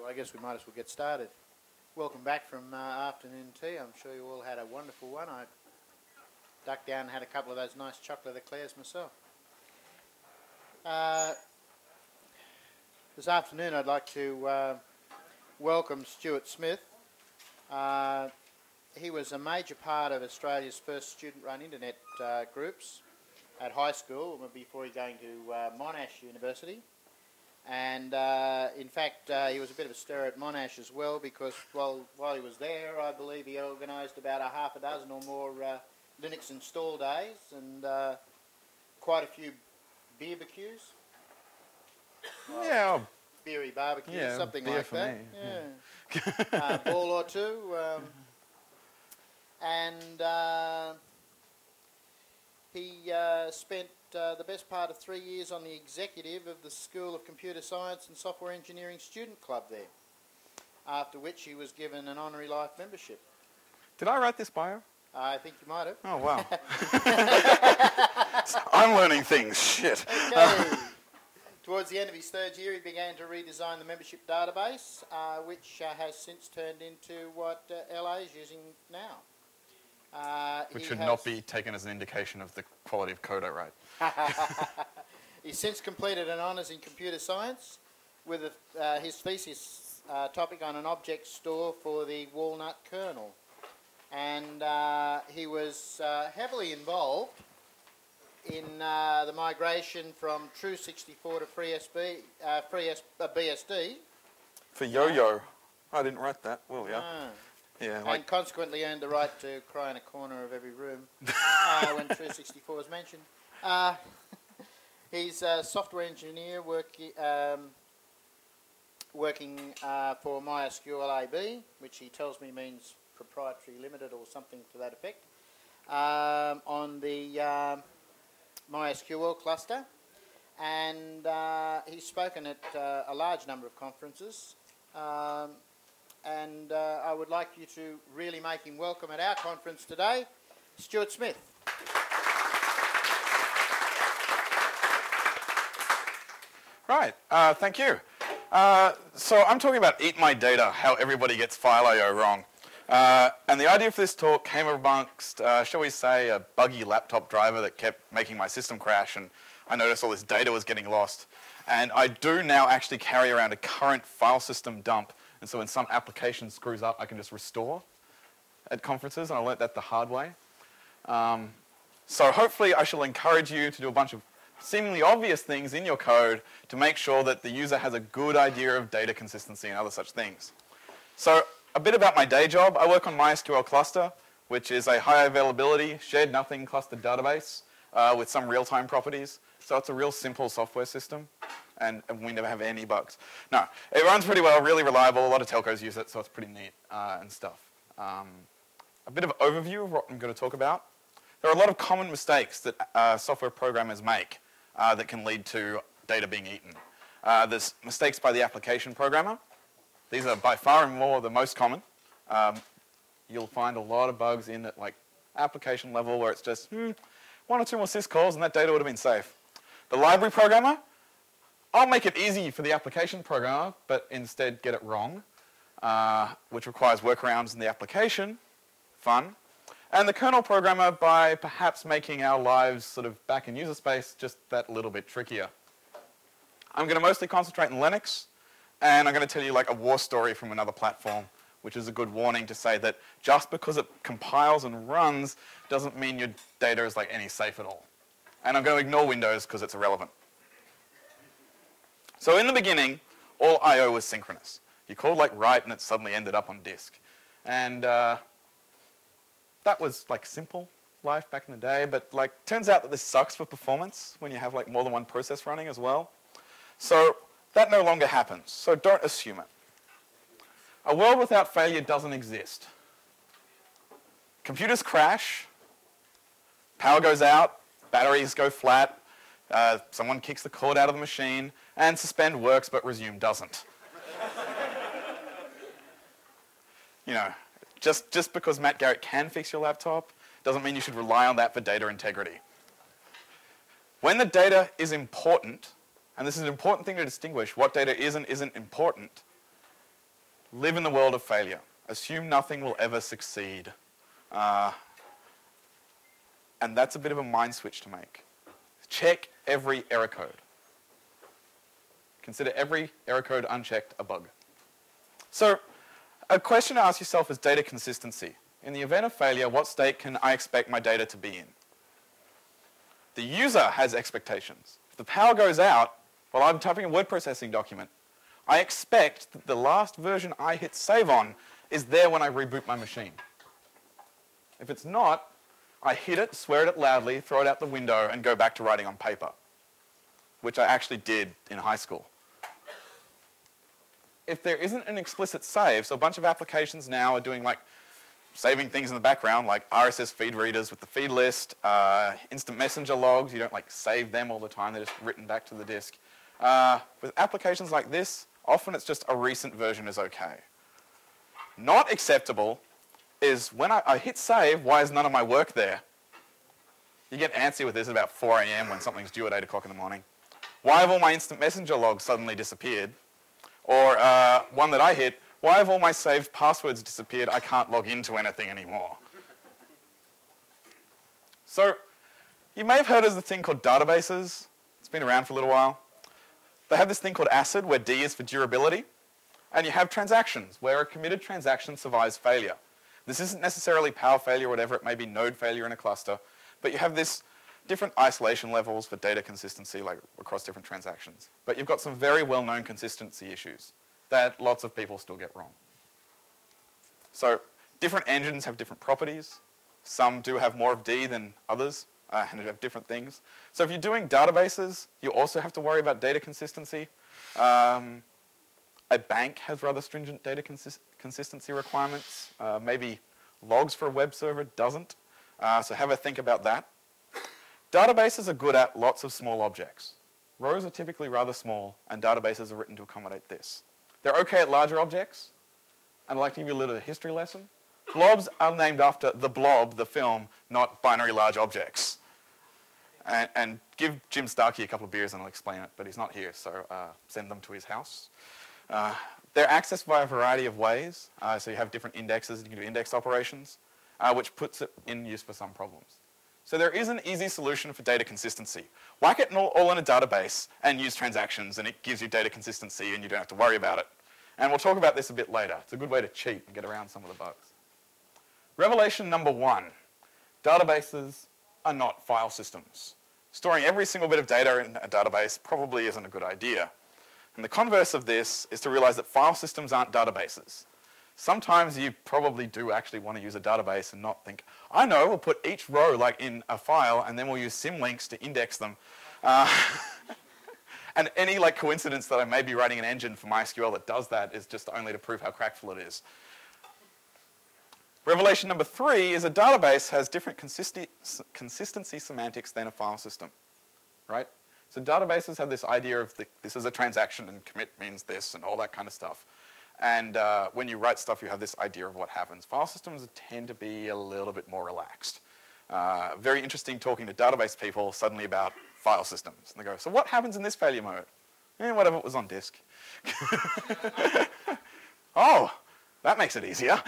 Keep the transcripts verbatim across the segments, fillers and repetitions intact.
I guess we might as well get started. Welcome back from uh, afternoon tea. I'm sure you all had a wonderful one. I ducked down and had a couple of those nice chocolate eclairs myself. Uh, this afternoon I'd like to uh, welcome Stuart Smith. Uh, he was a major part of Australia's first student-run internet uh, groups at high school before he going to uh, Monash University. And uh, in fact, uh, he was a bit of a stir at Monash as well, because while while he was there, I believe he organised about a half a dozen or more uh, Linux install days and uh, quite a few beer barbecues. Yeah. Beery barbecues, yeah, something beer like for that. me. Yeah. yeah. uh, ball or two. Um, and uh, he uh, spent Uh, the best part of three years on the executive of the School of Computer Science and Software Engineering Student Club there, after which he was given an honorary life membership. Did I write this bio? I think you might have. Oh, wow. I'm learning things. Shit. Okay. Towards the end of his third year, he began to redesign the membership database, uh, which uh, has since turned into what uh, L A is using now. Uh, Which should not be taken as an indication of the quality of code I write. He's since completed an honours in computer science with a, uh, his thesis uh, topic on an object store for the Walnut kernel. And uh, he was uh, heavily involved in uh, the migration from True sixty-four to FreeSB, uh, Free S- uh, B S D. For Yo-Yo. I didn't write that. Well, yeah. Ah. Yeah, and like consequently earned the right to cry in a corner of every room uh, when True sixty-four was mentioned. Uh, he's a software engineer worki, um, working uh, for MySQL A B, which he tells me means proprietary limited or something to that effect, um, on the um, MySQL cluster. And uh, he's spoken at uh, a large number of conferences. Um, And uh, I would like you to really make him welcome at our conference today, Stuart Smith. Right, uh, thank you. Uh, so I'm talking about Eat My Data, how everybody gets file I O wrong. Uh, and the idea for this talk came amongst, uh, shall we say, a buggy laptop driver that kept making my system crash, and I noticed all this data was getting lost. And I do now actually carry around a current file system dump. And so when some application screws up, I can just restore at conferences, and I learnt that the hard way. Um, so hopefully I shall encourage you to do a bunch of seemingly obvious things in your code to make sure that the user has a good idea of data consistency and other such things. So a bit about my day job. I work on MySQL Cluster, which is a high availability, shared nothing clustered database uh, with some real-time properties. So it's a real simple software system. And, and we never have any bugs. No, it runs pretty well, really reliable. A lot of telcos use it, so it's pretty neat uh, and stuff. Um, a bit of an overview of what I'm going to talk about. There are a lot of common mistakes that uh, software programmers make uh, that can lead to data being eaten. Uh, there's mistakes by the application programmer. These are by far and more the most common. Um, you'll find a lot of bugs in at like application level where it's just hmm, one or two more syscalls and that data would have been safe. The library programmer, I'll make it easy for the application programmer, but instead get it wrong, uh, which requires workarounds in the application. Fun. And the kernel programmer by perhaps making our lives sort of back in user space just that little bit trickier. I'm going to mostly concentrate on Linux, and I'm going to tell you like a war story from another platform, which is a good warning to say that just because it compiles and runs doesn't mean your data is like any safe at all. And I'm going to ignore Windows because it's irrelevant. So in the beginning, all I O was synchronous. You called like write and it suddenly ended up on disk. And uh, that was like simple life back in the day, but like turns out that this sucks for performance when you have like more than one process running as well. So that no longer happens, so don't assume it. A world without failure doesn't exist. Computers crash, power goes out, batteries go flat, Uh, someone kicks the cord out of the machine, and suspend works but resume doesn't. You know, just, just because Matt Garrett can fix your laptop doesn't mean you should rely on that for data integrity. When the data is important, and this is an important thing to distinguish, what data is and isn't important, live in the world of failure. Assume nothing will ever succeed. Uh, and that's a bit of a mind switch to make. Check every error code. Consider every error code unchecked a bug. So, a question to ask yourself is data consistency. In the event of failure, what state can I expect my data to be in? The user has expectations. If the power goes out while I'm typing a word processing document, I expect that the last version I hit save on is there when I reboot my machine. If it's not, I hit it, swear at it loudly, throw it out the window, and go back to writing on paper, which I actually did in high school. If there isn't an explicit save, so a bunch of applications now are doing like saving things in the background, like R S S feed readers with the feed list, uh, instant messenger logs. You don't like save them all the time, they're just written back to the disk. Uh, with applications like this, often it's just a recent version is okay. Not acceptable is when I, I hit save, why is none of my work there? You get antsy with this at about four A M when something's due at eight o'clock in the morning. Why have all my instant messenger logs suddenly disappeared? Or uh, one that I hit, why have all my saved passwords disappeared? I can't log into anything anymore. So, you may have heard of the thing called databases. It's been around for a little while. They have this thing called ACID, where D is for durability. And you have transactions, where a committed transaction survives failure. This isn't necessarily power failure or whatever, it may be node failure in a cluster, but you have this different isolation levels for data consistency, like across different transactions. But you've got some very well-known consistency issues that lots of people still get wrong. So different engines have different properties. Some do have more of D than others, uh, and have different things. So if you're doing databases, you also have to worry about data consistency. Um, a bank has rather stringent data consist consistency requirements. Uh, maybe logs for a web server doesn't. Uh, so have a think about that. Databases are good at lots of small objects. Rows are typically rather small, and databases are written to accommodate this. They're okay at larger objects, and I'd like to give you a little history lesson. Blobs are named after The Blob, the film, not binary large objects. And, and give Jim Starkey a couple of beers and I'll explain it, but he's not here, so uh, send them to his house. Uh, they're accessed by a variety of ways. Uh, so you have different indexes, you can do index operations, uh, which puts it in use for some problems. So there is an easy solution for data consistency. Whack it all, all in a database and use transactions, and it gives you data consistency and you don't have to worry about it. And we'll talk about this a bit later. It's a good way to cheat and get around some of the bugs. Revelation number one, databases are not file systems. Storing every single bit of data in a database probably isn't a good idea. And the converse of this is to realize that file systems aren't databases. Sometimes you probably do actually want to use a database and not think, I know, we'll put each row like in a file and then we'll use symlinks to index them. Uh, and any like coincidence that I may be writing an engine for MySQL that does that is just only to prove how crackful it is. Revelation number three is a database has different consisti consistency semantics than a file system, right? So databases have this idea of the, this is a transaction and commit means this and all that kind of stuff. And uh, when you write stuff, you have this idea of what happens. File systems tend to be a little bit more relaxed. Uh, very interesting talking to database people suddenly about file systems. And they go, so what happens in this failure mode? Eh, whatever was on disk. Oh, that makes it easier.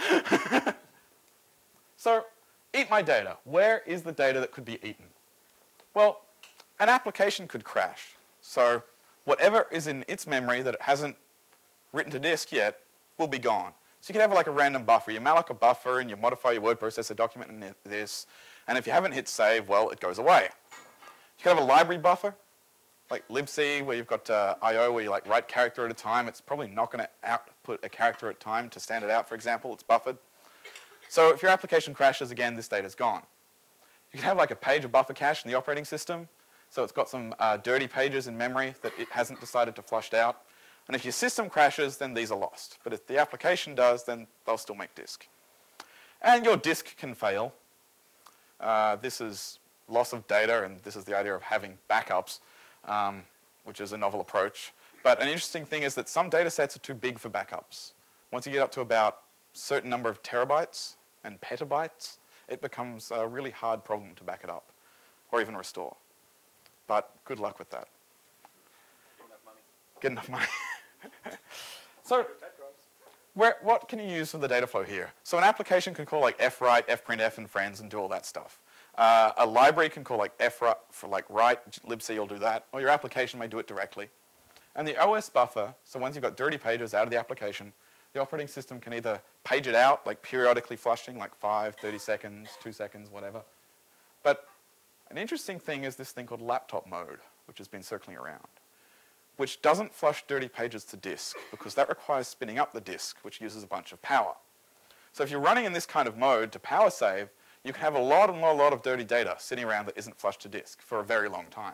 So, eat my data. Where is the data that could be eaten? Well, an application could crash. So, whatever is in its memory that it hasn't written to disk yet will be gone. So you can have like a random buffer. You malloc a buffer and you modify your word processor document in this. And if you haven't hit save, well, it goes away. You can have a library buffer, like libc, where you've got uh, I O, where you like write character at a time. It's probably not going to output a character at a time to stand it out, for example. It's buffered. So if your application crashes again, this data's gone. You can have like a page of buffer cache in the operating system. So it's got some uh, dirty pages in memory that it hasn't decided to flush out. And if your system crashes, then these are lost. But if the application does, then they'll still make disk. And your disk can fail. Uh, this is loss of data, and this is the idea of having backups, um, which is a novel approach. But an interesting thing is that some data sets are too big for backups. Once you get up to about a certain number of terabytes and petabytes, it becomes a really hard problem to back it up or even restore. But good luck with that. Get enough money. Get enough money. So, where, what can you use for the data flow here? So an application can call like fwrite, fprintf, and friends and do all that stuff. Uh, a library can call like fwrite for like write, libc will do that, or your application may do it directly. And the O S buffer, so once you've got dirty pages out of the application, the operating system can either page it out, like periodically flushing, like five, thirty seconds, two seconds, whatever. But an interesting thing is this thing called laptop mode, which has been circling around, which doesn't flush dirty pages to disk, because that requires spinning up the disk, which uses a bunch of power. So if you're running in this kind of mode to power save, you can have a lot and a lot of dirty data sitting around that isn't flushed to disk for a very long time.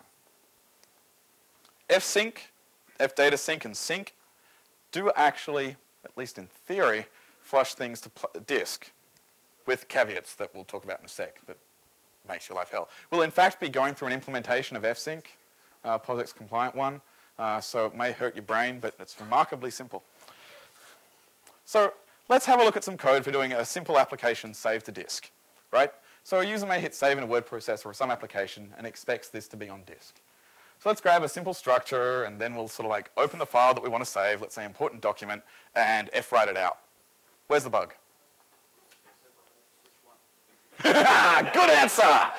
Fsync, fdatasync, and sync do actually, at least in theory, flush things to disk, with caveats that we'll talk about in a sec that makes your life hell. We'll in fact be going through an implementation of fsync, uh, POSIX compliant one, uh, so it may hurt your brain, but it's remarkably simple. So let's have a look at some code for doing a simple application save to disk, right? So a user may hit save in a word processor or some application and expects this to be on disk. So let's grab a simple structure and then we'll sort of like open the file that we want to save, let's say important document, and fwrite it out. Where's the bug? Good answer!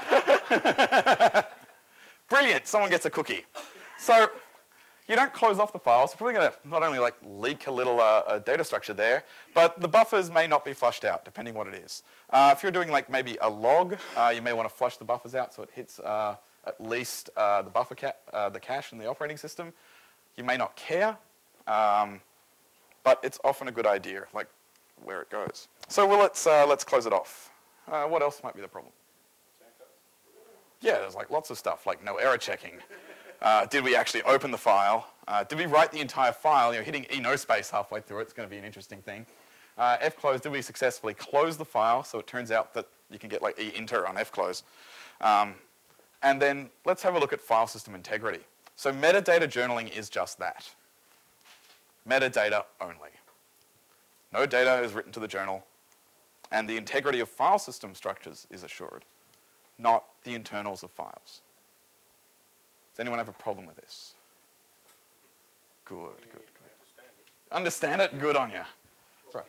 Brilliant, someone gets a cookie. So you don't close off the file, so we're probably going to not only like leak a little uh, a data structure there, but the buffers may not be flushed out, depending what it is. Uh, if you're doing like maybe a log, uh, you may want to flush the buffers out so it hits uh, at least uh, the buffer ca uh, the cache in the operating system. You may not care, um, but it's often a good idea, like where it goes. So well, let's uh, let's close it off. Uh, what else might be the problem? Yeah, there's like lots of stuff, like no error checking. Uh, did we actually open the file? Uh, did we write the entire file? You know, hitting E no space halfway through it's going to be an interesting thing. Uh, fclose, did we successfully close the file? So it turns out that you can get like E enter on fclose. Um, and then let's have a look at file system integrity. So metadata journaling is just that. Metadata only. No data is written to the journal, and the integrity of file system structures is assured, not the internals of files. Does anyone have a problem with this? Good, good, good. Understand it? Good on you. Right.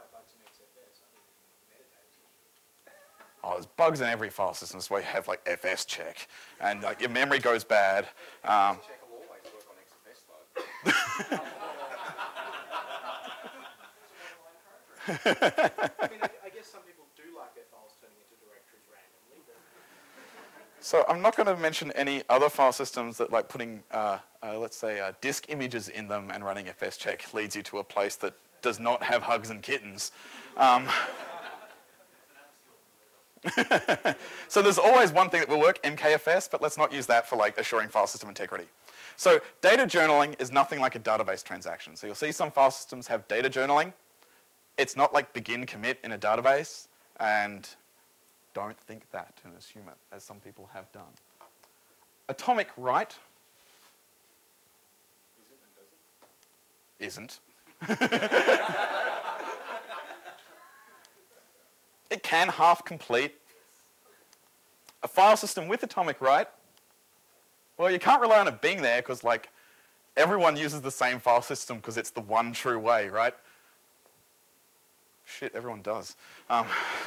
Oh, there's bugs in every file system. That's why you have like F S check, and like your memory goes bad. Um, I mean, I, I guess some people do like their files turning into directories randomly. But so I'm not going to mention any other file systems that like putting, uh, uh, let's say, uh, disk images in them and running F S check leads you to a place that does not have hugs and kittens. Um, so there's always one thing that will work, M K F S, but let's not use that for like assuring file system integrity. So data journaling is nothing like a database transaction. So you'll see some file systems have data journaling. It's not like begin commit in a database, and don't think that and assume it, as some people have done. Atomic write isn't. It can half complete. A file system with atomic write, well, you can't rely on it being there because like everyone uses the same file system because it's the one true way, right? Shit, everyone does. Um,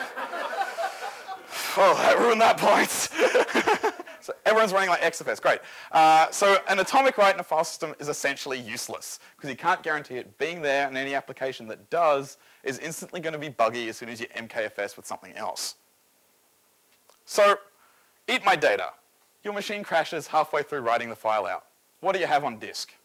oh, that ruined that point. So everyone's running like X F S, great. Uh, so an atomic write in a file system is essentially useless because you can't guarantee it being there, and any application that does is instantly going to be buggy as soon as you M K F S with something else. So eat my data. Your machine crashes halfway through writing the file out. What do you have on disk?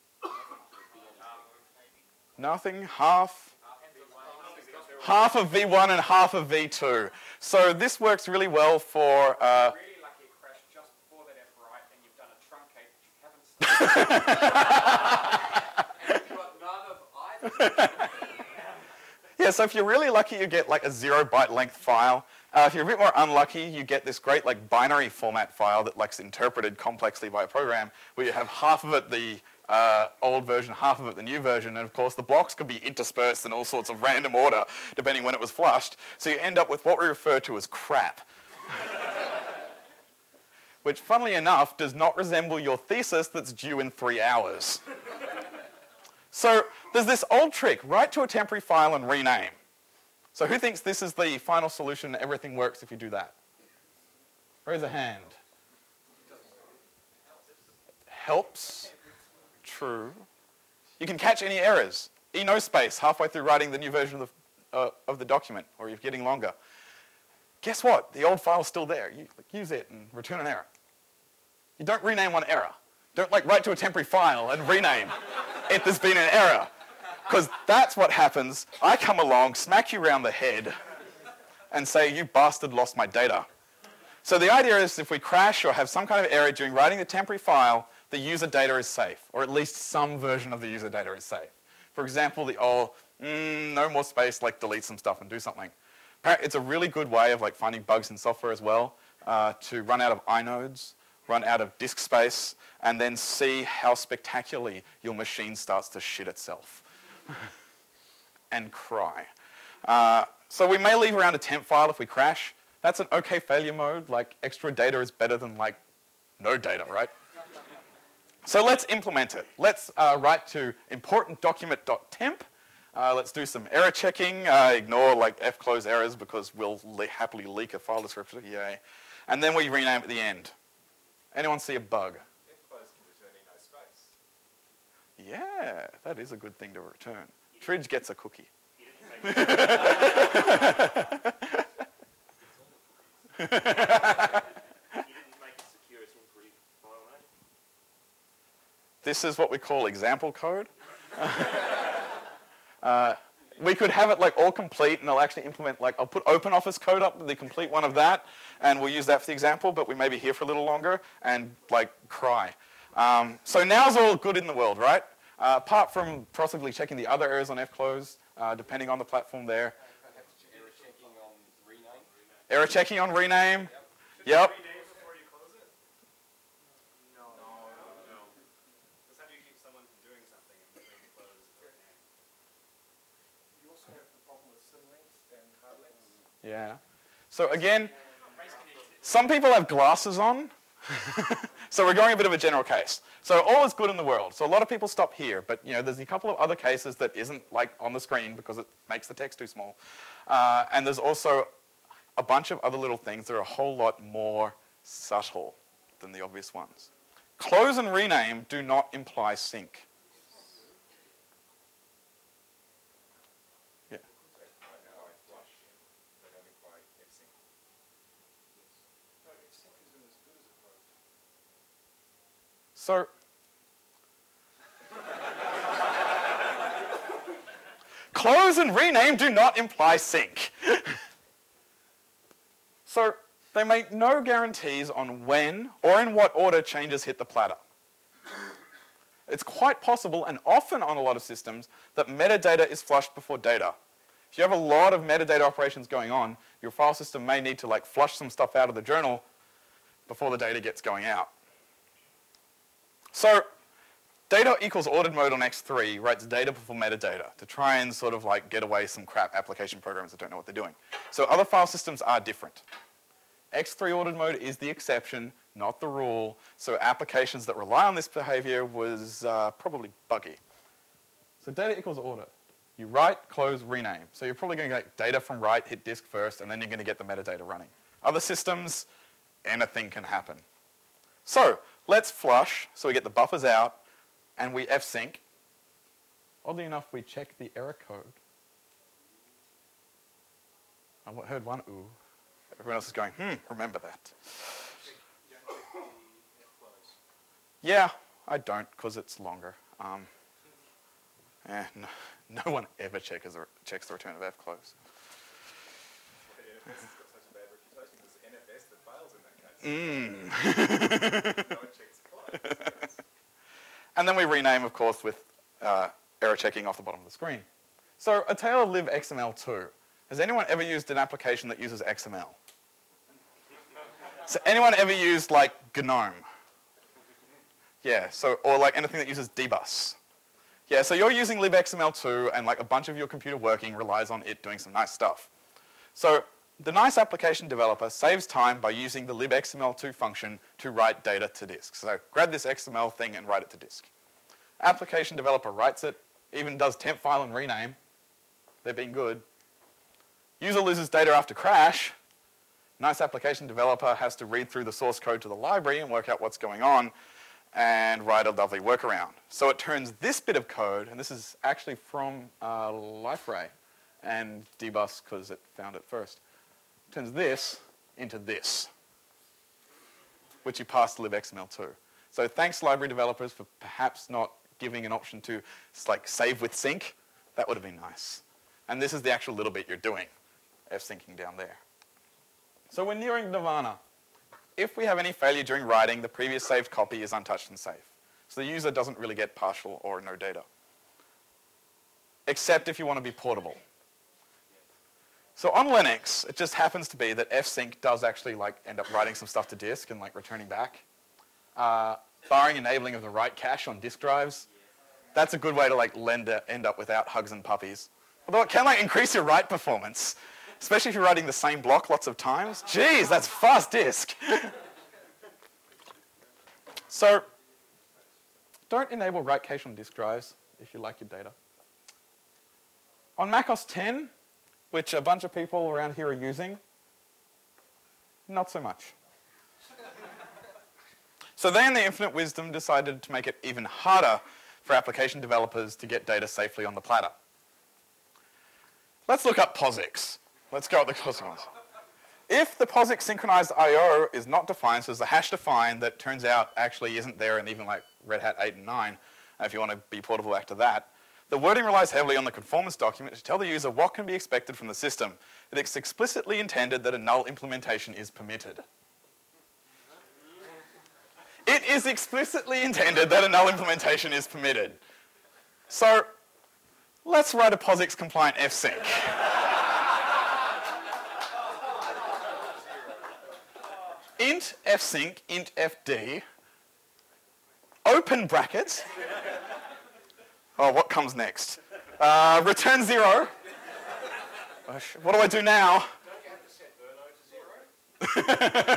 Nothing, half. Half of V one and half of V two. So this works really well for... Uh, really lucky it crashed just before that fwrite, and you've done a truncate that you haven't started. And you've got none of either. Yeah, so if you're really lucky, you get like a zero byte length file. Uh, if you're a bit more unlucky, you get this great like binary format file that like is interpreted complexly by a program, where you have half of it the uh, old version, half of it the new version, and of course the blocks could be interspersed in all sorts of random order depending when it was flushed. So you end up with what we refer to as crap. Which, funnily enough, does not resemble your thesis that's due in three hours. So there's this old trick, write to a temporary file and rename. So who thinks this is the final solution, everything works if you do that? Raise a hand. Helps. True. You can catch any errors. E no space halfway through writing the new version of the, uh, of the document, or you're getting longer. Guess what? The old file's still there. You like, use it and return an error. You don't rename one error. Don't like write to a temporary file and rename if there's been an error. Because that's what happens. I come along, smack you around the head, and say, you bastard lost my data. So the idea is if we crash or have some kind of error during writing the temporary file, the user data is safe, or at least some version of the user data is safe. For example, the old, mm, no more space, like delete some stuff and do something. It's a really good way of like finding bugs in software as well, uh, to run out of inodes, run out of disk space, and then see how spectacularly your machine starts to shit itself and cry. Uh, so we may leave around a temp file if we crash. That's an okay failure mode. Like extra data is better than like no data, right? So let's implement it. Let's uh, write to important document.temp. Uh, let's do some error checking. Uh, ignore like fclose errors because we'll le happily leak a file descriptor. Yay. And then we rename at the end. Anyone see a bug? Fclose can return E no space. Yeah, that is a good thing to return. Tridge gets a cookie. You didn't make a secure temporary file name. This is what we call example code. uh, we could have it like all complete and I'll actually implement like, I'll put OpenOffice code up, the complete one of that, and we'll use that for the example, but we may be here for a little longer and like cry. Um, so now's all good in the world, right? Uh, apart from possibly checking the other errors on fclose, uh, depending on the platform there. Perhaps error checking on rename. Error checking on rename. Should Yep. you rename before you close it? No. No. No. That's how do you keep someone from doing something and when you close the rename? You also have the problem with symlinks and hard links. Yeah. So again, some people have glasses on. So we're going a bit of a general case. So all is good in the world. So a lot of people stop here, but you know, there's a couple of other cases that isn't like on the screen because it makes the text too small. Uh, and there's also a bunch of other little things that are a whole lot more subtle than the obvious ones. Close and rename do not imply sync. Yeah. So, close and rename do not imply sync. So, they make no guarantees on when or in what order changes hit the platter. It's quite possible, and often on a lot of systems, that metadata is flushed before data. If you have a lot of metadata operations going on, your file system may need to like flush some stuff out of the journal before the data gets going out. So, data equals ordered mode on X three writes data before metadata to try and sort of like get away some crap application programs that don't know what they're doing. So other file systems are different. X three ordered mode is the exception, not the rule. So applications that rely on this behavior was uh, probably buggy. So data equals order. You write, close, rename. So you're probably going to get data from write, hit disk first, and then you're going to get the metadata running. Other systems, anything can happen. So let's flush, so we get the buffers out, and we fsync. Oddly enough, we check the error code. I heard one ooh. Everyone else is going, hmm, remember that. Yeah, I don't, because it's longer. Um, eh, no, no one ever checks the, checks the return of fclose. Mm. And then we rename, of course, with uh, error checking off the bottom of the screen. So a tale of libxml two. Has anyone ever used an application that uses X M L? So anyone ever used like GNOME? Yeah, so, or like anything that uses dbus. Yeah, so you're using libxml two and like a bunch of your computer working relies on it doing some nice stuff. So the nice application developer saves time by using the libxml two function to write data to disk. So grab this X M L thing and write it to disk. Application developer writes it, even does temp file and rename. They're being good. User loses data after crash. Nice application developer has to read through the source code to the library and work out what's going on and write a lovely workaround. So it turns this bit of code, and this is actually from uh, LifeRay and dbus because it found it first, turns this into this, which you pass to libxml to. So thanks library developers for perhaps not giving an option to like save with sync. That would have been nice. And this is the actual little bit you're doing, f-syncing down there. So we're nearing nirvana. If we have any failure during writing, the previous saved copy is untouched and safe. So the user doesn't really get partial or no data. Except if you want to be portable. So on Linux, it just happens to be that f-sync does actually like end up writing some stuff to disk and like returning back. Uh, barring enabling of the write cache on disk drives, that's a good way to like lend a, end up without hugs and puppies. Although it can like increase your write performance. Especially if you're writing the same block lots of times. Jeez, that's fast disk. So, don't enable write cache on disk drives if you like your data. On Mac O S ten, which a bunch of people around here are using, not so much. So they, in their infinite wisdom, decided to make it even harder for application developers to get data safely on the platter. Let's look up POSIX. Let's go at the consequence. If the POSIX synchronized I O is not defined, so there's a hash defined that turns out actually isn't there in even like Red Hat eight and nine, if you want to be portable back to that, the wording relies heavily on the conformance document to tell the user what can be expected from the system. It is explicitly intended that a null implementation is permitted. It is explicitly intended that a null implementation is permitted. So, let's write a POSIX compliant f-sync. Int fsync, int fd, open brackets. Oh, what comes next? Uh, return zero. What do I do now? Don't you have to set Verno to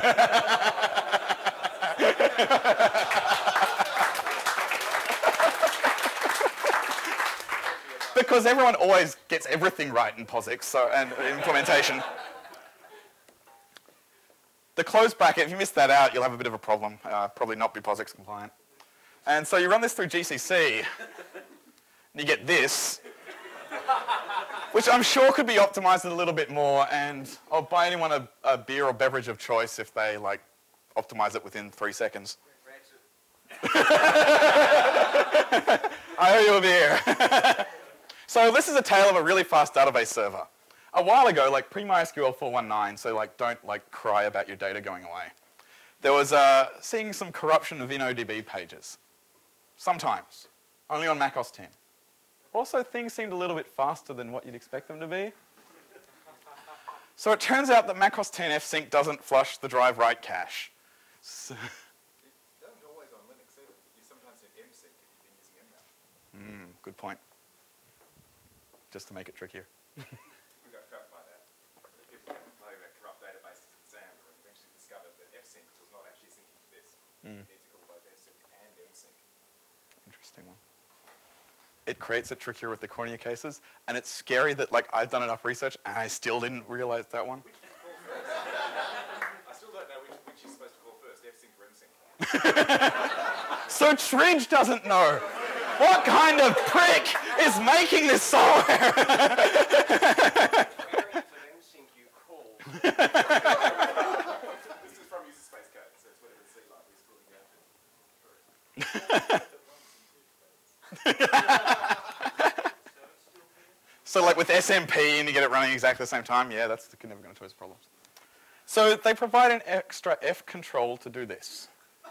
zero? Because everyone always gets everything right in POSIX so, and implementation. The close bracket, if you miss that out, you'll have a bit of a problem. Uh, probably not be POSIX compliant. And so you run this through G C C, and you get this, which I'm sure could be optimized a little bit more, and I'll buy anyone a, a beer or beverage of choice if they like optimize it within three seconds. I owe you a beer. So this is a tale of a really fast database server. A while ago, like pre-MySQL four one nine, so like don't like cry about your data going away. There was uh, seeing some corruption of InnoDB pages. Sometimes. Only on Mac O S ten. Also, things seemed a little bit faster than what you'd expect them to be. So it turns out that Mac O S ten fsync doesn't flush the drive write cache. So It doesn't always on Linux either. You sometimes need msync if you've been using mnow. Mm, good point. Just to make it trickier. We got trapped by that. People complaining about corrupt databases in Xamarin and eventually discovered that fsync was not actually syncing to this. Mm. You need to call both fsync and msync. Interesting one. It creates it trickier with the cornea cases, and it's scary that like I've done enough research and I still didn't realize that one. I still don't know which, which you're supposed to call first, fsync or msync. So Tridge doesn't know. What kind of prick is making this software? Variant of msync you call. This is from user space code, so it's whatever C library is calling down to. So like with S M P and you get it running exactly the same time, yeah, that's never going to cause problems. So they provide an extra F control to do this.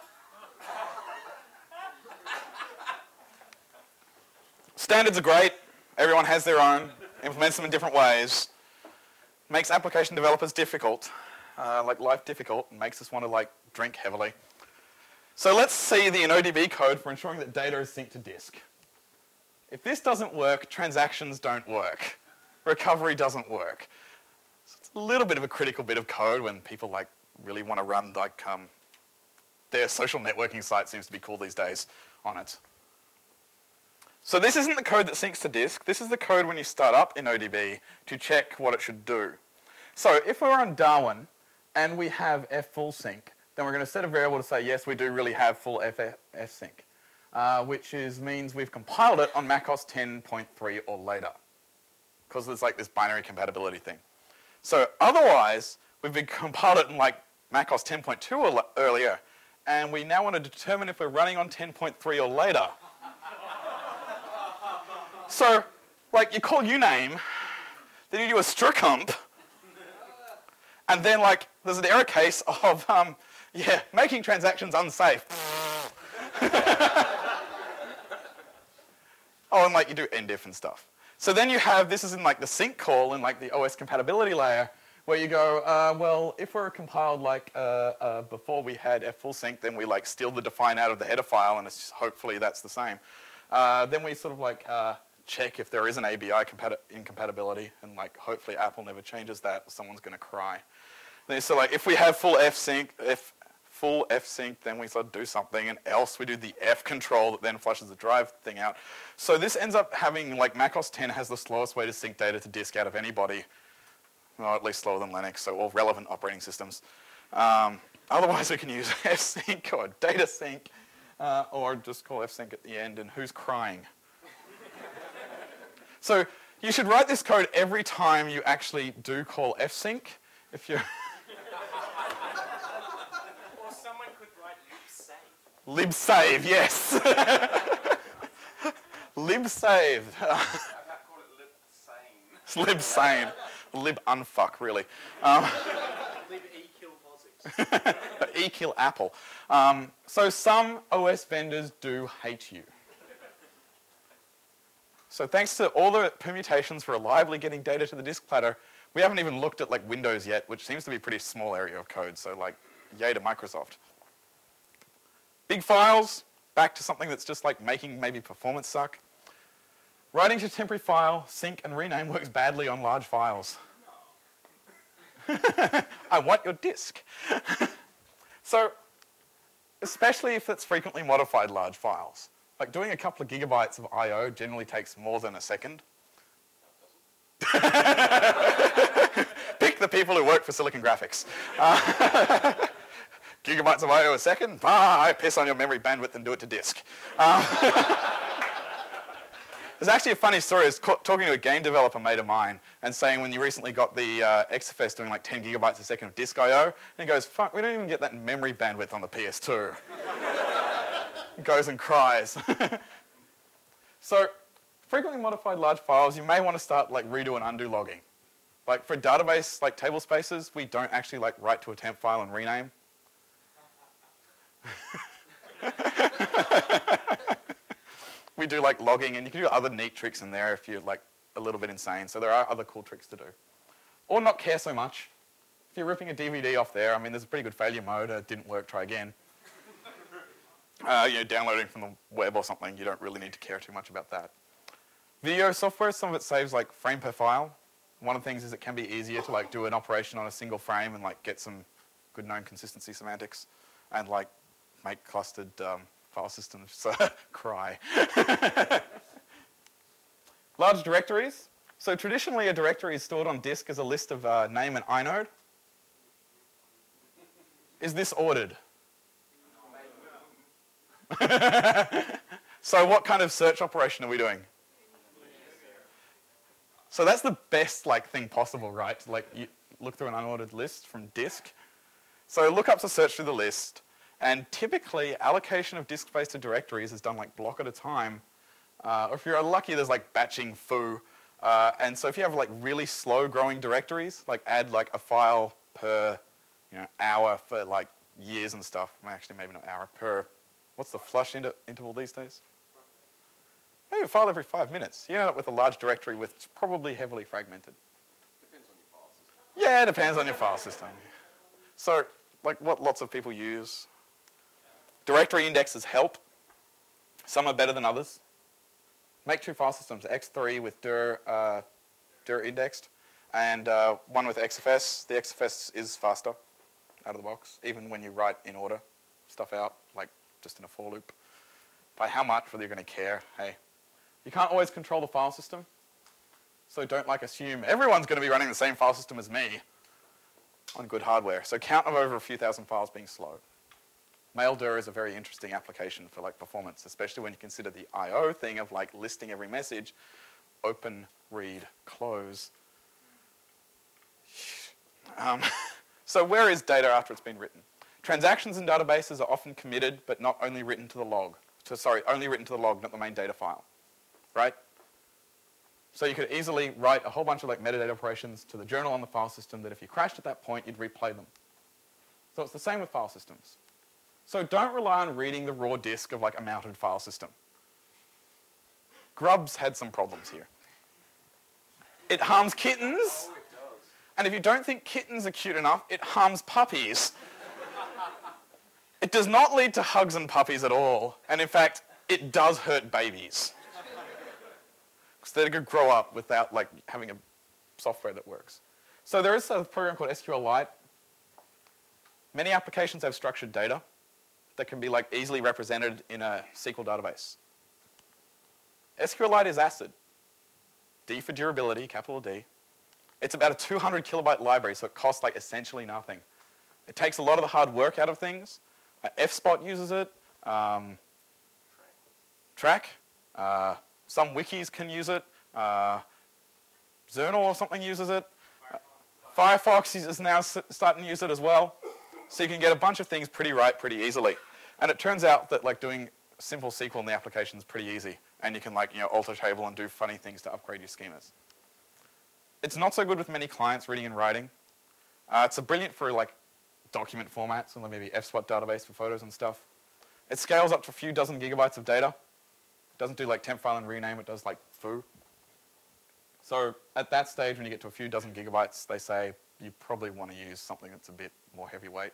Standards are great. Everyone has their own. Implements them in different ways. Makes application developers difficult, uh, like life difficult, and makes us want to like drink heavily. So let's see the InnoDB code for ensuring that data is synced to disk. If this doesn't work, transactions don't work. Recovery doesn't work. So it's a little bit of a critical bit of code when people like really want to run like um, their social networking site seems to be cool these days on it. So this isn't the code that syncs to disk. This is the code when you start up in O D B to check what it should do. So if we're on Darwin and we have f full sync, then we're going to set a variable to say, yes, we do really have full f sync, uh, which is, means we've compiled it on macOS ten point three or later, because there's like this binary compatibility thing. So otherwise, we've been compiled it in like macOS ten point two or earlier, and we now want to determine if we're running on ten point three or later. So, like, you call uname, then you do a strcmp, and then, like, there's an error case of, um, yeah, making transactions unsafe. Oh, and, like, you do ndiff and stuff. So then you have, this is in, like, the sync call in, like, the O S compatibility layer, where you go, uh, well, if we're compiled, like, uh, uh, before we had f full sync, then we, like, steal the define out of the header file, and it's just, hopefully that's the same. Uh, then we sort of, like, uh, check if there is an A B I compati incompatibility, and like hopefully Apple never changes that, or someone's going to cry. Then so like if we have full f sync, if full f sync, then we sort of do something, and else we do the f control that then flushes the drive thing out. So this ends up having like macOS ten has the slowest way to sync data to disk out of anybody, or at least slower than Linux, so all relevant operating systems. Um, otherwise, we can use f sync or data sync, uh, or just call f sync at the end. And who's crying? So you should write this code every time you actually do call f sync. If you're Or someone could write libsave. libsave, yes. libsave. I've called it libsane. libsane. Lib unfuck, really. Um, Lib e-kill positives. E-kill Apple. Um, so some O S vendors do hate you. So thanks to all the permutations for reliably getting data to the disk platter, we haven't even looked at like Windows yet, which seems to be a pretty small area of code. So like, yay to Microsoft. Big files, back to something that's just like making maybe performance suck. Writing to temporary file, sync and rename works badly on large files. I want your disk. So, especially if it's frequently modified large files. Like doing a couple of gigabytes of I O generally takes more than a second. Pick the people who work for Silicon Graphics. Uh, gigabytes of I O a second? Ah, I piss on your memory bandwidth and do it to disk. Um, there's actually a funny story. I was talking to a game developer mate of mine and saying when you recently got the uh, X F S doing like ten gigabytes a second of disk I O, and he goes, fuck, we don't even get that memory bandwidth on the P S two. Goes and cries. So, frequently modified large files, you may want to start like redo and undo logging. Like for database, like table spaces, we don't actually like write to a temp file and rename. We do like logging, and you can do other neat tricks in there if you're like a little bit insane. So there are other cool tricks to do. Or not care so much. If you're ripping a D V D off there, I mean, there's a pretty good failure mode. It didn't work, try again. Uh, you know, downloading from the web or something, you don't really need to care too much about that. Video software, some of it saves like frame per file. One of the things is it can be easier to like do an operation on a single frame and like get some good known consistency semantics and like make clustered um, file systems so cry. Large directories. So traditionally a directory is stored on disk as a list of uh, name and inode. Is this ordered? So what kind of search operation are we doing? So that's the best like thing possible, right? Like you look through an unordered list from disk. So lookups are searched through the list, and typically allocation of disk space to directories is done like block at a time. Uh, or if you're lucky, there's like batching foo. Uh, and so if you have like really slow growing directories, like add like a file per you know hour for like years and stuff. Well, actually, maybe not hour per. What's the flush inter interval these days? Maybe a file every five minutes. You end up with a large directory with it's probably heavily fragmented. Depends on your file system. Yeah, it depends on your file system. So, like what lots of people use. Directory indexes help. Some are better than others. Make two file systems, X three with dir, uh, dir indexed, and uh, one with X F S. The X F S is faster out of the box, even when you write in order stuff out, like just in a for loop. By how much, whether you're going to care, hey, You can't always control the file system. So don't like assume everyone's going to be running the same file system as me on good hardware. So count of over a few thousand files being slow. Maildir is a very interesting application for like performance, especially when you consider the I O thing of like listing every message, open, read, close. Um, so where is data after it's been written? Transactions in databases are often committed, but not only written to the log. To, sorry, only written to the log, not the main data file, right? So you could easily write a whole bunch of like metadata operations to the journal on the file system that if you crashed at that point, you'd replay them. So it's the same with file systems. So don't rely on reading the raw disk of like a mounted file system. Grubs had some problems here. It harms kittens. And if you don't think kittens are cute enough, it harms puppies. It does not lead to hugs and puppies at all. And in fact, it does hurt babies. Because they're going to grow up without like having a software that works. So there is a program called SQLite. Many applications have structured data that can be like easily represented in a S Q L database. SQLite is ACID. D for durability, capital D. It's about a two hundred kilobyte library, so it costs like essentially nothing. It takes a lot of the hard work out of things. Uh, F spot uses it. Um, Track. Uh, some wikis can use it. Uh, Zernal or something uses it. Uh, Firefox is now s starting to use it as well. So you can get a bunch of things pretty right pretty easily. And it turns out that like doing simple S Q L in the application is pretty easy. And you can like, you know, alter table and do funny things to upgrade your schemas. It's not so good with many clients reading and writing. Uh, it's a brilliant for like document formats and maybe F spot database for photos and stuff. It scales up to a few dozen gigabytes of data. It doesn't do like temp file and rename, it does like foo. So at that stage, when you get to a few dozen gigabytes, they say you probably want to use something that's a bit more heavyweight.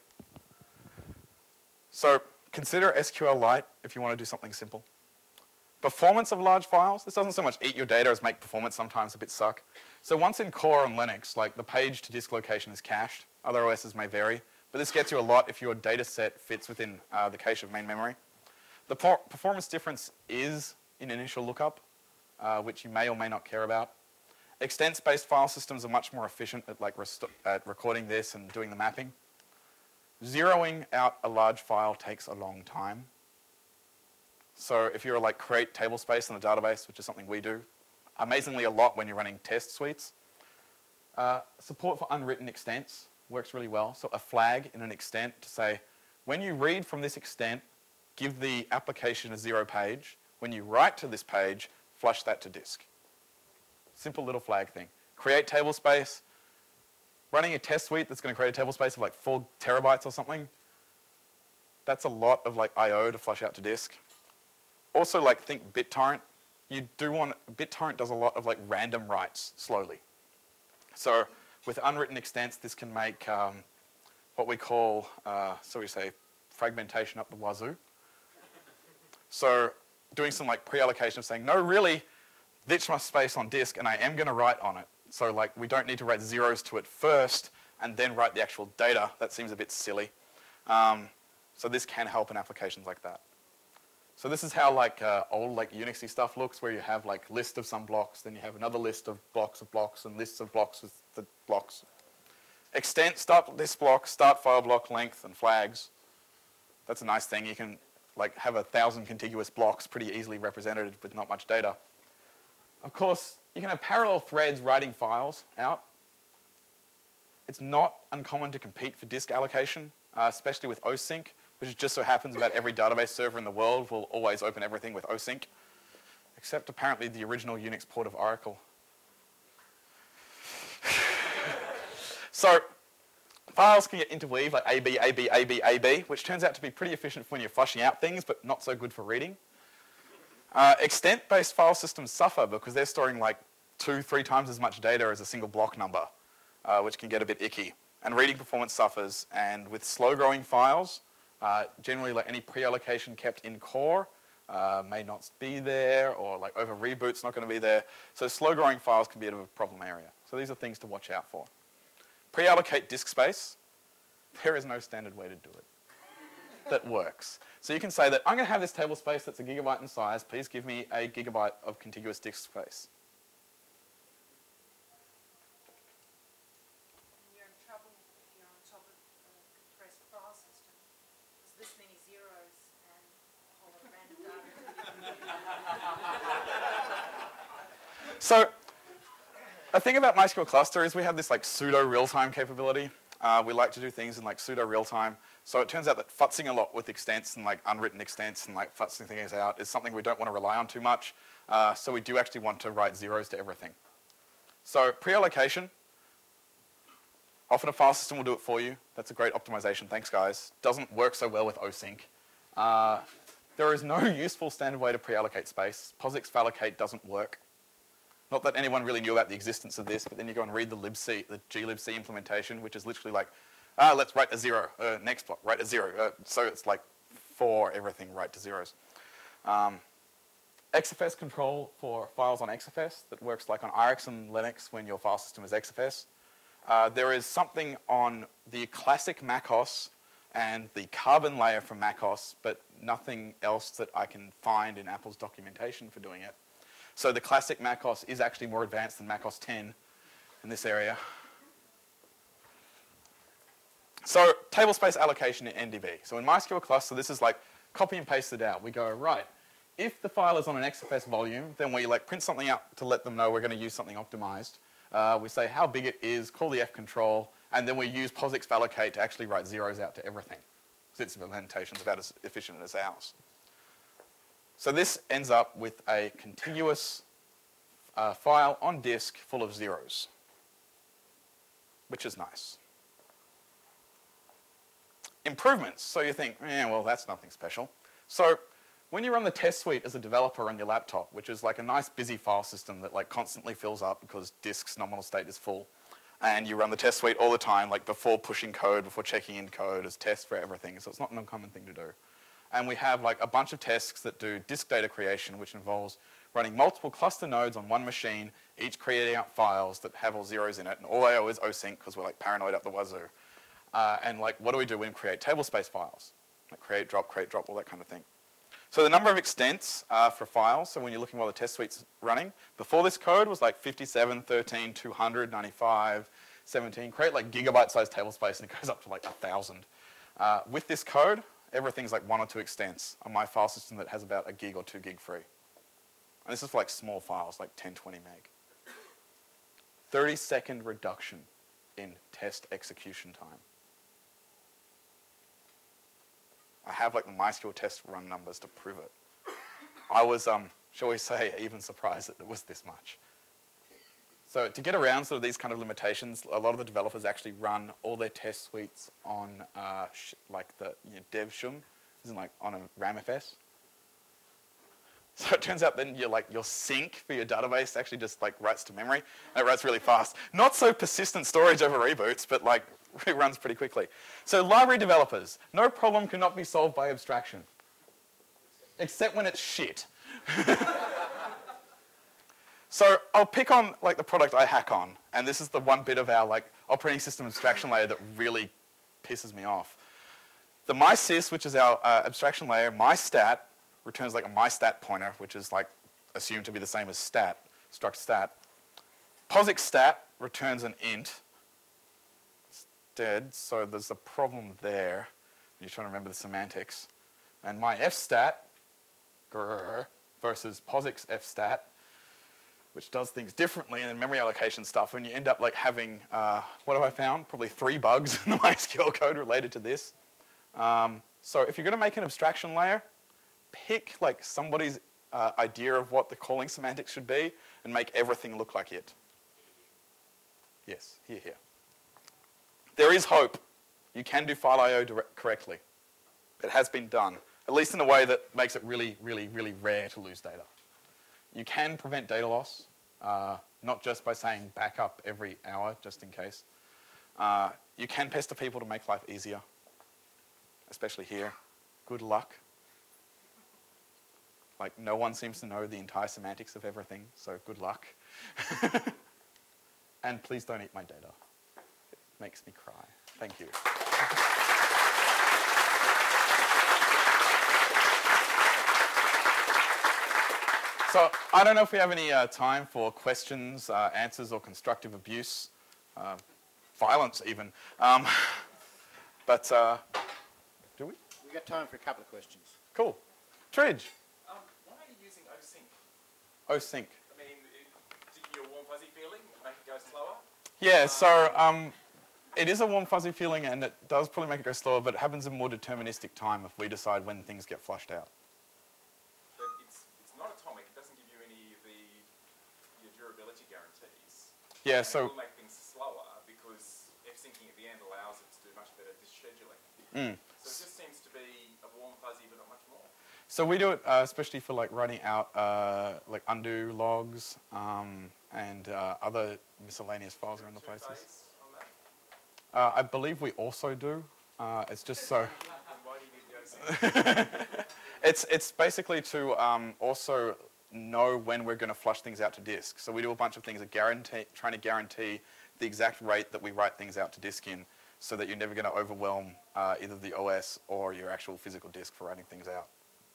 So consider SQLite if you want to do something simple. Performance of large files, this doesn't so much eat your data as make performance sometimes a bit suck. So once in core on Linux, like the page to disk location is cached. Other O Ss may vary, but this gets you a lot if your data set fits within uh, the cache of main memory. The performance difference is in initial lookup, uh, which you may or may not care about. Extents-based file systems are much more efficient at, like at recording this and doing the mapping. Zeroing out a large file takes a long time. So if you're like create table space in a database, which is something we do, amazingly a lot when you're running test suites. Uh, support for unwritten extents works really well. So a flag in an extent to say, when you read from this extent, give the application a zero page. When you write to this page, flush that to disk. Simple little flag thing. Create table space. Running a test suite that's going to create a table space of like four terabytes or something. That's a lot of like I O to flush out to disk. Also, like think BitTorrent. You do want, BitTorrent does a lot of like random writes slowly. So with unwritten extents, this can make um, what we call, uh, so we say, fragmentation up the wazoo. So doing some like pre-allocation of saying, no, really, ditch my space on disk and I am going to write on it. So like we don't need to write zeros to it first and then write the actual data. That seems a bit silly. Um, so this can help in applications like that. So this is how like uh, old like Unixy stuff looks, where you have like list of some blocks, then you have another list of blocks of blocks and lists of blocks with the blocks. Extent, start list block, start file block length and flags. That's a nice thing. You can like have a thousand contiguous blocks pretty easily represented with not much data. Of course, you can have parallel threads writing files out. It's not uncommon to compete for disk allocation, uh, especially with O sync, which just so happens about every database server in the world will always open everything with O sync, except apparently the original Unix port of Oracle. So files can get interweaved like A B, A B, A B, A B, which turns out to be pretty efficient when you're flushing out things, but not so good for reading. Uh, extent-based file systems suffer because they're storing like two, three times as much data as a single block number, uh, which can get a bit icky. And reading performance suffers. And with slow-growing files, uh, generally like any pre-allocation kept in core uh, may not be there, or like over reboot's not going to be there. So slow-growing files can be a bit of a problem area. So these are things to watch out for. Pre-allocate disk space. There is no standard way to do it. that works. So you can say that I'm going to have this table space that's a gigabyte in size. Please give me a gigabyte of contiguous disk space. You're in trouble if you're on top of a compressed file system, because this many zeros and a whole lot of random data. So a thing about MySQL cluster is we have this like pseudo real-time capability. Uh, we like to do things in like pseudo real-time. So it turns out that futzing a lot with extents and like unwritten extents and like futzing things out is something we don't want to rely on too much. Uh, so we do actually want to write zeros to everything. So pre-allocation, often a file system will do it for you. That's a great optimization. Thanks, guys. Doesn't work so well with OSync. Uh, there is no useful standard way to pre-allocate space. POSIX allocate doesn't work. Not that anyone really knew about the existence of this, but then you go and read the libc, the glibc implementation, which is literally like, ah, let's write a zero. Uh, next block, write a zero. Uh, so it's like for everything, write to zeros. Um, X F S control for files on X F S that works like on I R X and Linux when your file system is X F S. Uh, there is something on the classic macOS and the Carbon layer from macOS, but nothing else that I can find in Apple's documentation for doing it. So the classic macOS is actually more advanced than macOS ten in this area. So table space allocation in N D B. So in MySQL cluster, this is like copy and paste it out. We go, right, if the file is on an X F S volume, then we like print something out to let them know we're going to use something optimized. Uh, we say how big it is, call the F control, and then we use POSIX allocate to actually write zeros out to everything. So its implementation is about as efficient as ours. So this ends up with a continuous uh, file on disk full of zeros, which is nice. Improvements. So you think, eh, well, that's nothing special. So when you run the test suite as a developer on your laptop, which is like a nice busy file system that like constantly fills up because disk's nominal state is full, and you run the test suite all the time, like before pushing code, before checking in code as tests for everything, so it's not an uncommon thing to do. And we have like a bunch of tasks that do disk data creation, which involves running multiple cluster nodes on one machine, each creating out files that have all zeros in it, and all I O is OSync because we're like paranoid up the wazoo. Uh, and like, what do we do when we create table space files? Like create, drop, create, drop, all that kind of thing. So the number of extents uh, for files, so when you're looking while the test suite's running, before this code was like fifty-seven, thirteen, two hundred, ninety-five, seventeen. Create like gigabyte sized table space and it goes up to like a thousand. Uh, with this code, everything's like one or two extents on my file system that has about a gig or two gig free. And this is for like small files, like ten, twenty meg. thirty second reduction in test execution time. I have like the MySQL test run numbers to prove it. I was, um, shall we say, even surprised that it was this much. So to get around sort of these kind of limitations, a lot of the developers actually run all their test suites on uh, sh like the you know, dev shum, isn't like on a RAMFS. So it turns out then your like your sync for your database actually just like writes to memory, and it writes really fast. Not so persistent storage over reboots, but like it runs pretty quickly. So library developers, no problem cannot be solved by abstraction, except when it's shit. So I'll pick on like the product I hack on, and this is the one bit of our like operating system abstraction layer that really pisses me off. The MySys, which is our uh, abstraction layer, MyStat returns like a MyStat pointer, which is like assumed to be the same as stat, struct stat. POSIX stat returns an int. It's dead, so there's a problem there. You're trying to remember the semantics. And myFstat grrr, versus POSIX fstat, which does things differently in memory allocation stuff, and you end up like having, uh, what have I found? Probably three bugs in the MySQL code related to this. Um, so if you're going to make an abstraction layer, pick like somebody's uh, idea of what the calling semantics should be and make everything look like it. Yes, here, here. There is hope. You can do file I O correctly. It has been done, at least in a way that makes it really, really, really rare to lose data. You can prevent data loss, uh, not just by saying back up every hour, just in case. Uh, you can pester people to make life easier, especially here. Good luck. Like, no one seems to know the entire semantics of everything, so good luck. And please don't eat my data. It makes me cry. Thank you. So I don't know if we have any uh, time for questions, uh, answers, or constructive abuse, uh, violence even. Um, but uh, do we? We've got time for a couple of questions. Cool. Tridge. Um, why are you using OSync? OSync. I mean, it, to give you a warm fuzzy feeling, make it go slower? Yeah, so um, it is a warm fuzzy feeling and it does probably make it go slower, but it happens in more deterministic time if we decide when things get flushed out. But it's, it's not atomic. It doesn't give you any of the your durability guarantees. Yeah, And so it will make things slower because F-syncing at the end allows it to do much better scheduling. mm. So it just seems to be a warm fuzzy, but not much more. So we do it uh, especially for like writing out uh, like undo logs um, and uh, other miscellaneous files around the Two places. phase on that. Uh, I believe we also do. Uh, it's just so. And why do you need the OSync? It's it's basically to um, also know when we're going to flush things out to disk. So we do a bunch of things that guarantee, trying to guarantee the exact rate that we write things out to disk in, so that you're never going to overwhelm uh, either the O S or your actual physical disk for writing things out.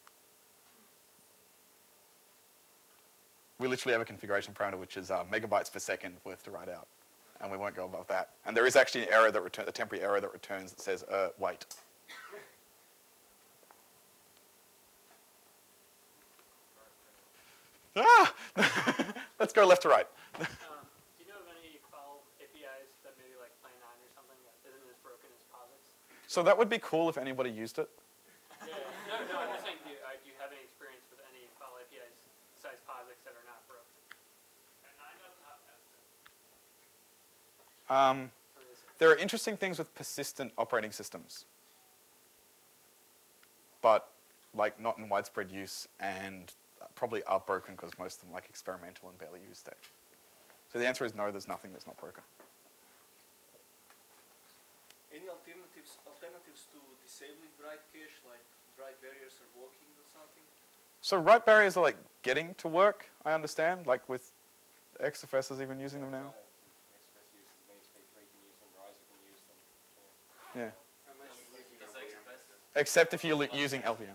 We literally have a configuration parameter which is uh, megabytes per second worth to write out, and we won't go above that. And there is actually an error that return, a temporary error that returns that says uh, wait. Ah! Let's go left to right. Um, do you know of any file A P Is that maybe like Play nine or something that isn't as broken as POSIX? So that would be cool if anybody used it. Yeah. No, no, I'm just saying, do you, uh, do you have any experience with any file A P Is besides POSIX that are not broken? Um, Or is it? there are interesting things with persistent operating systems, but like not in widespread use and probably are broken because most of them like experimental and barely used stage. So the answer is no, there's nothing that's not broken. Any alternatives alternatives to disabling write cache, like write barriers are working or something? So write barriers are like getting to work, I understand, like with X F S is even using them now. Express uses them, H P three can use them, Riser can use them. Yeah. Except if you're li- using L V M.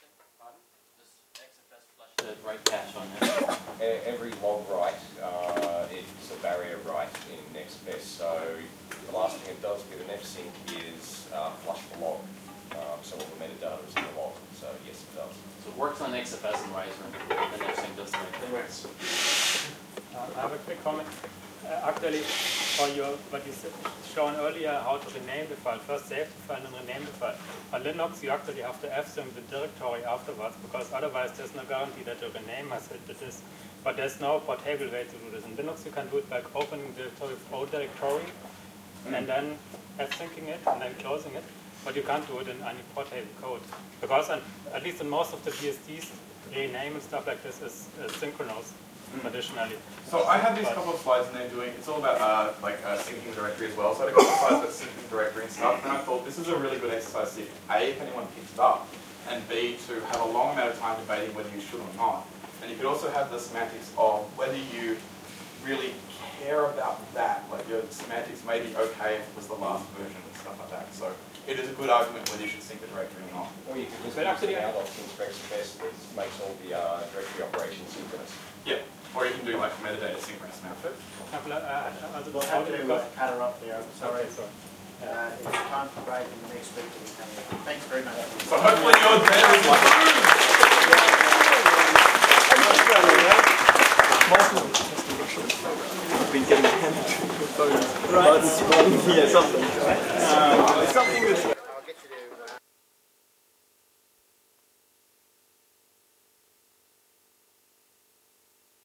The write cache on there. E- Every log write, uh, it's a barrier write in X F S, so the last thing it does with an F-sync is uh, flush the log. Um, so all the metadata is in the log, so yes it does. So it works on X F S and Riser, and everything does the right thing. Uh, I have a quick comment. Uh, actually, for your what you said, shown earlier, how to rename the file. First save the file and rename the file. On Linux, you actually have to F-sync the directory afterwards, because otherwise there's no guarantee that your rename has hit the disk. But there's no portable way to do this. In Linux, you can do it by opening the directory of O directory, and then F-syncing it, and then closing it. But you can't do it in any portable code. Because on, at least in most of the B S Ds, rename and stuff like this is uh, synchronous. Traditionally. So I have these couple of slides and they're doing, it's all about uh, like uh, syncing directory as well. So I had a couple of slides about syncing directory and stuff, and I thought this is a really good exercise to see, A, if anyone picks it up, and B, to have a long amount of time debating whether you should or not. And you could also have the semantics of whether you really care about that, like your semantics may be okay if it was the last version and stuff like that. So it is a good argument whether you should sync the directory or not. Or you could just But use actually, the outoptions for X F S that makes all the uh, directory operations synchronous. Yeah, or you can do like metadata synchronous now. Have, uh, as a We'll have to because- uh, cut her off there, I'm sorry. Okay, so, Uh, it's time for break and the next speaker will be coming in. Thanks very much. So hopefully your data is like Been getting handed to the phone. Right. Yeah, something. Um, something that